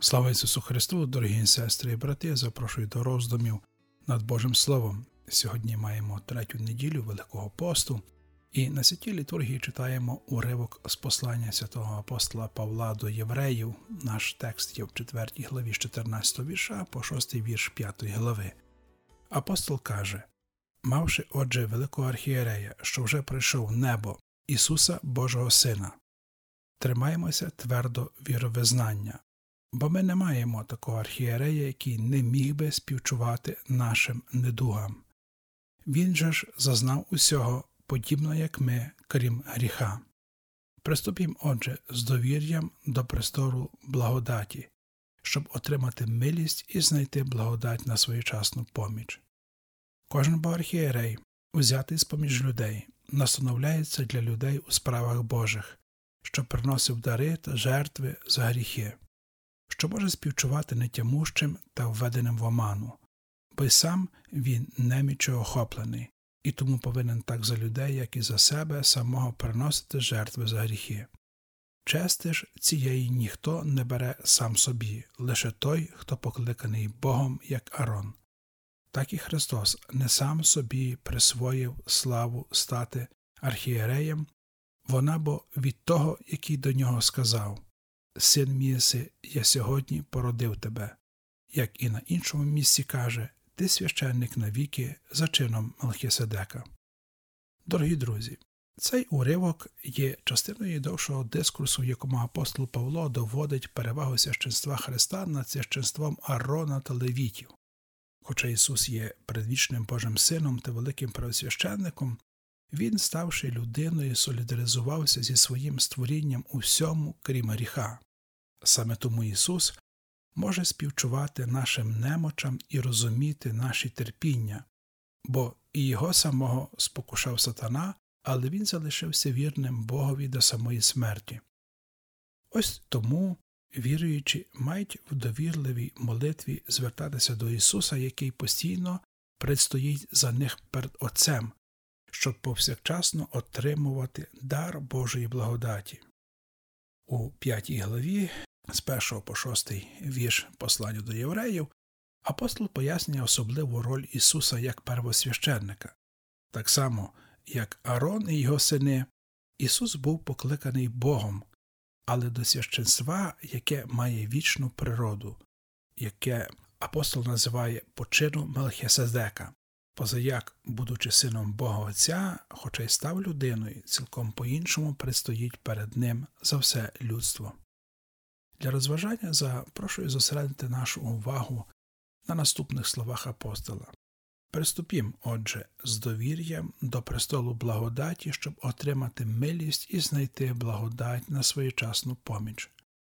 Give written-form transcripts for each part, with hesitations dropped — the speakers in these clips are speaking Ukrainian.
Слава Ісусу Христу, дорогі сестри і брати, запрошую до роздумів над Божим Словом. Сьогодні маємо третю неділю Великого посту, і на святій літургії читаємо уривок з послання святого апостола Павла до євреїв. Наш текст є в 4 главі з 14 вірша по 6 вірш 5 глави. Апостол каже: «Мавши, отже, великого архієрея, що вже прийшов в небо, Ісуса Божого Сина, тримаємося твердо віровизнання. Бо ми не маємо такого архієрея, який не міг би співчувати нашим недугам. Він же ж зазнав усього, подібно як ми, крім гріха. Приступім, отже, з довір'ям до престолу благодаті, щоб отримати милість і знайти благодать на своєчасну поміч. Кожен бо архієрей, узятий з-поміж людей, настановляється для людей у справах Божих, що приносив дари та жертви за гріхи, що може співчувати нетямущим та введеним в оману, бо й сам він неміччю охоплений, і тому повинен так за людей, як і за себе самого приносити жертви за гріхи. Чести ж цієї ніхто не бере сам собі, лише той, хто покликаний Богом, як Арон. Так і Христос не сам собі присвоїв славу стати архієреєм, вона бо від того, який до нього сказав: «Син мій єси, я сьогодні породив тебе», як і на іншому місці каже: «Ти священник навіки за чином Мелхіседека». Дорогі друзі, цей уривок є частиною довшого дискурсу, в якому апостол Павло доводить перевагу священства Христа над священством Аарона та левітів. Хоча Ісус є предвічним Божим Сином та великим первосвященником, Він, ставши людиною, солідаризувався зі своїм створінням у всьому, крім гріха. Саме тому Ісус може співчувати нашим немочам і розуміти наші терпіння, бо і Його самого спокушав сатана, але Він залишився вірним Богові до самої смерті. Ось тому віруючі мають в довірливій молитві звертатися до Ісуса, який постійно предстоїть за них перед Отцем, щоб повсякчасно отримувати дар Божої благодаті. У 5 главі, з 1 по 6 вірш послання до євреїв, апостол пояснює особливу роль Ісуса як первосвященника. Так само, як Аарон і його сини, Ісус був покликаний Богом, але до священства, яке має вічну природу, яке апостол називає по чину Мелхіседека. Позаяк, будучи сином Бога Отця, хоча й став людиною, цілком по-іншому предстоїть перед ним за все людство. Для розважання запрошую зосередити нашу увагу на наступних словах апостола. «Приступім, отже, з довір'ям до престолу благодаті, щоб отримати милість і знайти благодать на своєчасну поміч».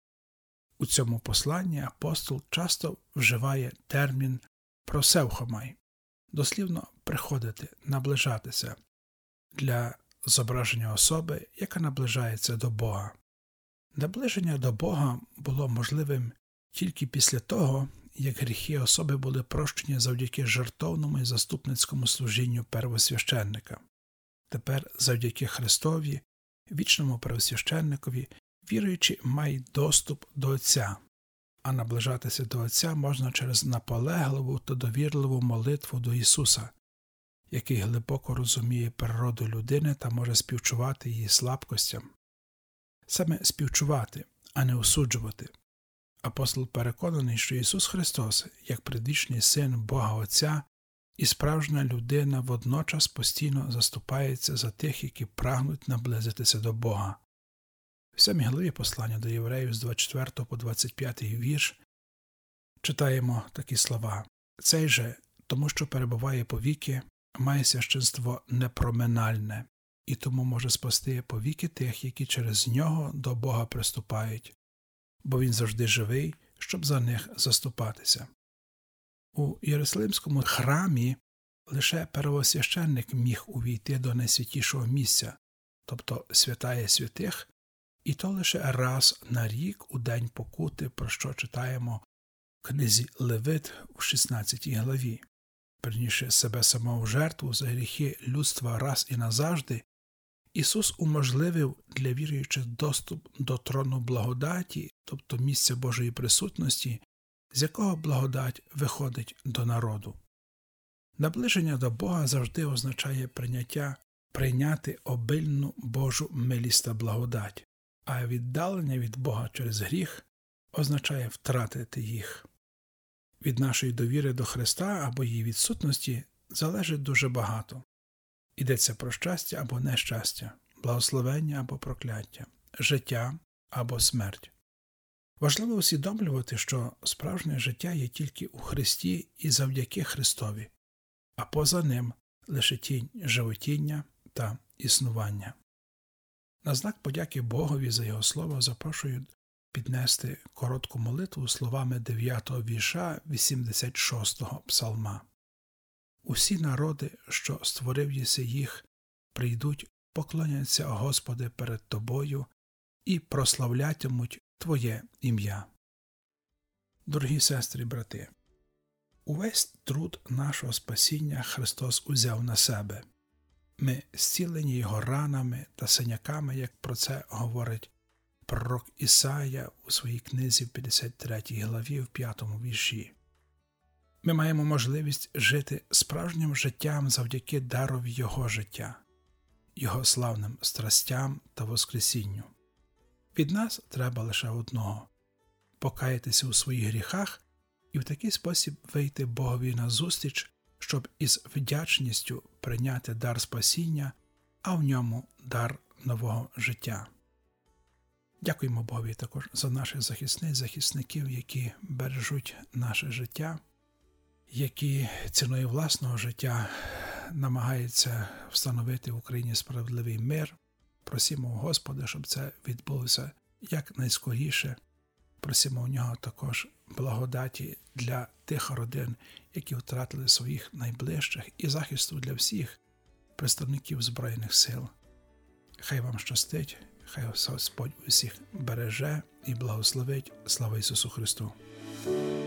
У цьому посланні апостол часто вживає термін «просевхомай», дослівно «приходити», «наближатися», для зображення особи, яка наближається до Бога. Наближення до Бога було можливим тільки після того, як гріхи особи були прощені завдяки жертовному і заступницькому служінню первосвященника. Тепер завдяки Христові, вічному первосвященникові, віруючі мають доступ до Отця, а наближатися до Отця можна через наполегливу та довірливу молитву до Ісуса, який глибоко розуміє природу людини та може співчувати її слабкостям. Саме співчувати, а не осуджувати. Апостол переконаний, що Ісус Христос, як предвічний Син Бога Отця і справжня людина, водночас постійно заступається за тих, які прагнуть наблизитися до Бога. В 7 главі послання до євреїв з 24 по 25 вірш читаємо такі слова: «Цей же, тому що перебуває повіки, має священство непроминальне, і тому може спасти повіки тих, які через нього до Бога приступають, бо він завжди живий, щоб за них заступатися». У Єрусалимському храмі лише первосвященник міг увійти до найсвятішого місця, тобто святая святих, і то лише раз на рік у день покути, про що читаємо в книзі Левит у 16 главі. Приніше себе самого в жертву за гріхи людства раз і назавжди, Ісус уможливив для віруючих доступ до трону благодаті, тобто місця Божої присутності, з якого благодать виходить до народу. Наближення до Бога завжди означає прийняти обильну Божу милість та благодать, а віддалення від Бога через гріх означає втратити їх. Від нашої довіри до Христа або її відсутності залежить дуже багато. Йдеться про щастя або нещастя, благословення або прокляття, життя або смерть. Важливо усвідомлювати, що справжнє життя є тільки у Христі і завдяки Христові, а поза ним лише тінь животіння та існування. На знак подяки Богові за Його слово запрошую піднести коротку молитву словами 9-го вірша 86-го псалма. «Усі народи, що створив єси їх, прийдуть, поклоняться, Господи, перед Тобою і прославлятимуть Твоє ім'я». Дорогі сестри і брати, увесь труд нашого спасіння Христос узяв на себе. Ми зцілені Його ранами та синяками, як про це говорить пророк Ісая у своїй книзі в 53 главі в 5-му вірші. Ми маємо можливість жити справжнім життям завдяки дарові Його життя, Його славним страстям та воскресінню. Від нас треба лише одного – покаятися у своїх гріхах і в такий спосіб вийти Богові назустріч, щоб із вдячністю прийняти дар спасіння, а в ньому дар нового життя. Дякуємо Богові також за наших захисників, які бережуть наше життя, які ціною власного життя намагаються встановити в Україні справедливий мир. Просимо у Господа, щоб це відбулося якнайскоріше. Просимо у Нього також благодаті для тих родин, які втратили своїх найближчих, і захисту для всіх представників Збройних сил. Хай вам щастить, хай Господь усіх береже і благословить. Слава Ісусу Христу!